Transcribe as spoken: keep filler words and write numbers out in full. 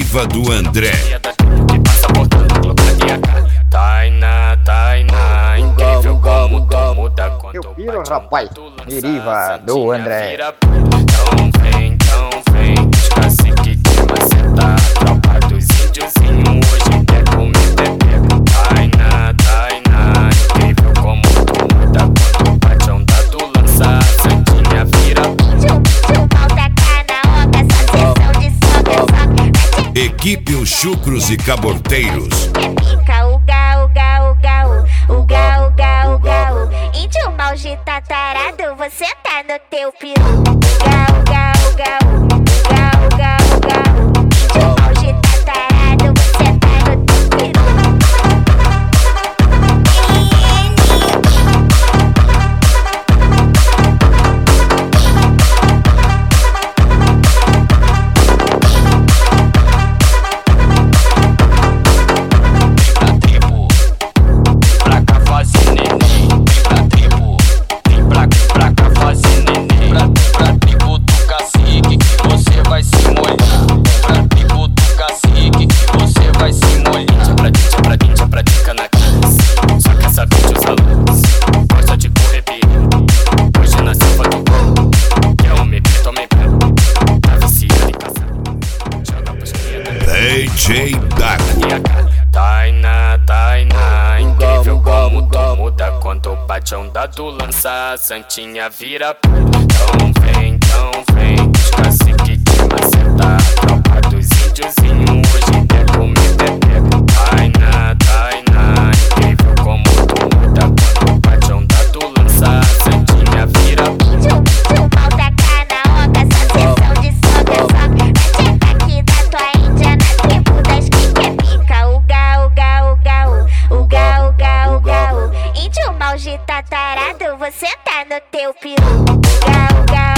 exclusiva do André. Tainá, Tainá, incrível como tu muda quando Eu piro, rapaz. Deriva do André. Então vem, então vem, os cacique que maceta. Tropa dos índiozinhos hoje quer comer pepeco. Tainá, Tainá, incrível como tu muda quando bate onda do lança. Santinha vira Equipe Os Chucros e Caborteiros. É pica, uga, uga, uga, uga, uga, uga, uga. Índio mal de tatarado, você tá no teu peru. Uga, uga, uga, uga, uga, uga. Índio mal de tatarado, você tá no teu peru. D J Daco. Tainá, Tainá, incrível como tu muda quando bate onda do lança. Santinha vira então vem, então vem, os cacique que maceta. Tropa dos índiozinhos hoje quer comer pepeco. Tainá, Tainá, incrível como tu muda quando bate onda do lança. Santinha vira Índio, índio mal tacar na onda, só sessão de soca, soca. Vai checar aqui da tua Índia na tribo das que é pica. Uga, uga, uga, uga, uga, uga, uga. Índio mal de tatarado, você tá no teu peru. Uga, uga.